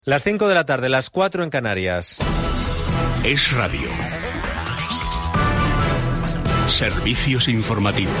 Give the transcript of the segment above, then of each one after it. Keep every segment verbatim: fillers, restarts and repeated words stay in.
Las cinco de la tarde, las cuatro en Canarias. Es Radio. Servicios informativos.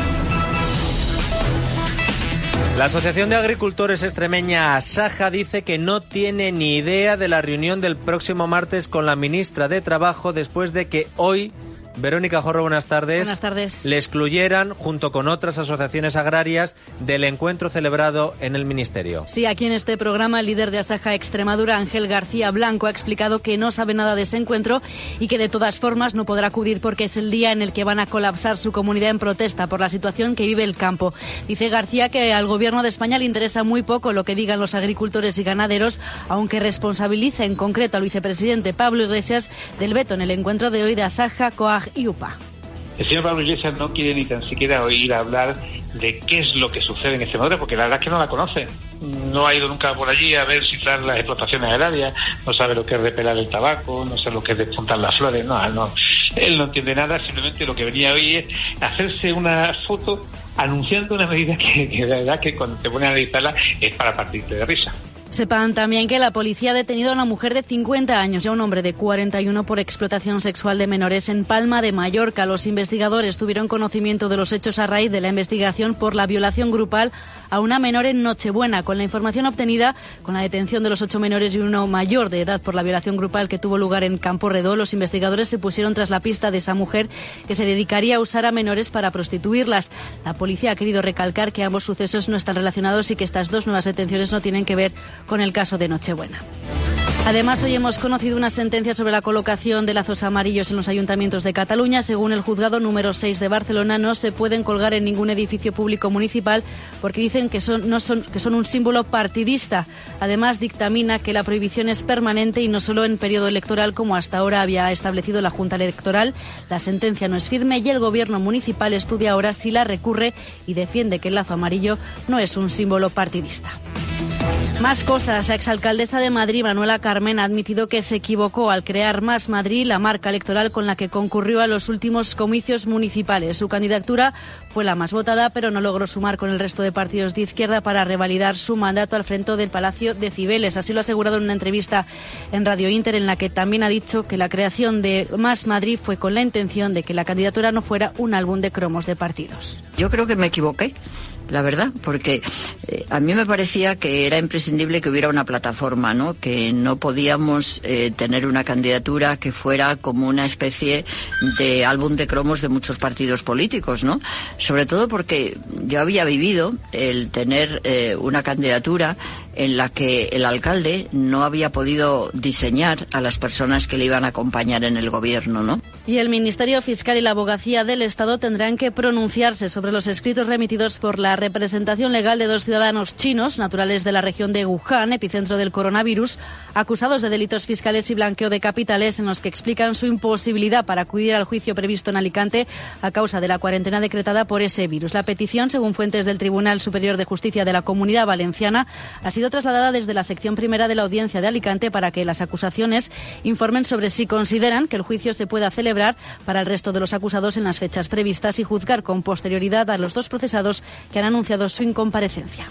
La Asociación de Agricultores Extremeña Asaja dice que no tiene ni idea de la reunión del próximo martes con la ministra de Trabajo después de que hoy, Verónica Jorro, buenas tardes. Buenas tardes. Le excluyeran, junto con otras asociaciones agrarias, del encuentro celebrado en el Ministerio. Sí, aquí en este programa el líder de Asaja Extremadura, Ángel García Blanco, ha explicado que no sabe nada de ese encuentro y que de todas formas no podrá acudir porque es el día en el que van a colapsar su comunidad en protesta por la situación que vive el campo. Dice García que al Gobierno de España le interesa muy poco lo que digan los agricultores y ganaderos, aunque responsabiliza en concreto al vicepresidente Pablo Iglesias del veto en el encuentro de hoy de Asaja, COAG y U P A. El señor Pablo Iglesias no quiere ni tan siquiera oír hablar de qué es lo que sucede en Extremadura, porque la verdad es que no la conoce. No ha ido nunca por allí a ver cifrar las explotaciones agrarias, no sabe lo que es repelar el tabaco, no sabe lo que es despuntar las flores, no, no. Él no entiende nada, simplemente lo que venía hoy es hacerse una foto anunciando una medida que, que la verdad que cuando te ponen a analizarla es para partirte de risa. Sepan también que la policía ha detenido a una mujer de cincuenta años y a un hombre de cuarenta y uno por explotación sexual de menores en Palma de Mallorca. Los investigadores tuvieron conocimiento de los hechos a raíz de la investigación por la violación grupal a una menor en Nochebuena. Con la información obtenida, con la detención de los ocho menores y uno mayor de edad por la violación grupal que tuvo lugar en Campo Redó, los investigadores se pusieron tras la pista de esa mujer que se dedicaría a usar a menores para prostituirlas. La policía ha querido recalcar que ambos sucesos no están relacionados y que estas dos nuevas detenciones no tienen que ver con el caso de Nochebuena. Además, hoy hemos conocido una sentencia sobre la colocación de lazos amarillos en los ayuntamientos de Cataluña. Según el juzgado número seis de Barcelona, no se pueden colgar en ningún edificio público municipal porque dicen que son, no son, que son un símbolo partidista. Además, dictamina que la prohibición es permanente y no solo en periodo electoral, como hasta ahora había establecido la Junta Electoral. La sentencia no es firme y el gobierno municipal estudia ahora si la recurre y defiende que el lazo amarillo no es un símbolo partidista. Más cosas. La exalcaldesa de Madrid, Manuela Carmen, ha admitido que se equivocó al crear Más Madrid, la marca electoral con la que concurrió a los últimos comicios municipales. Su candidatura fue la más votada, pero no logró sumar con el resto de partidos de izquierda para revalidar su mandato al frente del Palacio de Cibeles. Así lo ha asegurado en una entrevista en Radio Inter, en la que también ha dicho que la creación de Más Madrid fue con la intención de que la candidatura no fuera un álbum de cromos de partidos. Yo creo que me equivoqué, la verdad, porque eh, a mí me parecía que era imprescindible que hubiera una plataforma, ¿no? Que no podíamos eh, tener una candidatura que fuera como una especie de álbum de cromos de muchos partidos políticos, ¿no? Sobre todo porque yo había vivido el tener eh, una candidatura en la que el alcalde no había podido diseñar a las personas que le iban a acompañar en el gobierno, ¿no? Y el Ministerio Fiscal y la Abogacía del Estado tendrán que pronunciarse sobre los escritos remitidos por la representación legal de dos ciudadanos chinos, naturales de la región de Wuhan, epicentro del coronavirus, acusados de delitos fiscales y blanqueo de capitales, en los que explican su imposibilidad para acudir al juicio previsto en Alicante a causa de la cuarentena decretada por ese virus. La petición, según fuentes del Tribunal Superior de Justicia de la Comunidad Valenciana, ha sido trasladada desde la sección primera de la Audiencia de Alicante para que las acusaciones informen sobre si consideran que el juicio se pueda celebrar para el resto de los acusados en las fechas previstas y juzgar con posterioridad a los dos procesados que han anunciado su incomparecencia.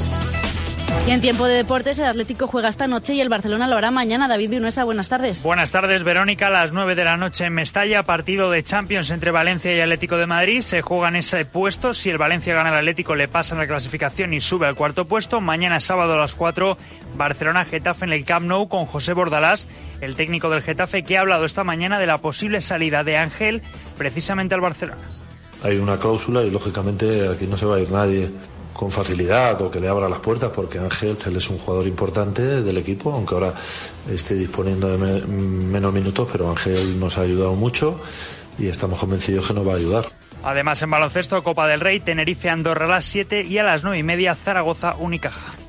Y en tiempo de deportes, el Atlético juega esta noche y el Barcelona lo hará mañana. David Vinuesa, buenas tardes. Buenas tardes, Verónica. A las nueve de la noche en Mestalla, partido de Champions entre Valencia y Atlético de Madrid. Se juegan ese puesto. Si el Valencia gana, el Atlético le pasa en la clasificación y sube al cuarto puesto. Mañana sábado a las cuatro, Barcelona-Getafe en el Camp Nou con José Bordalás, el técnico del Getafe, que ha hablado esta mañana de la posible salida de Ángel precisamente al Barcelona. Hay una cláusula y, lógicamente, aquí no se va a ir nadie con facilidad o que le abra las puertas, porque Ángel, él es un jugador importante del equipo, aunque ahora esté disponiendo de me- menos minutos, pero Ángel nos ha ayudado mucho y estamos convencidos que nos va a ayudar. Además, en baloncesto, Copa del Rey, Tenerife, Andorra a las siete y a las nueve y media, Zaragoza, Unicaja.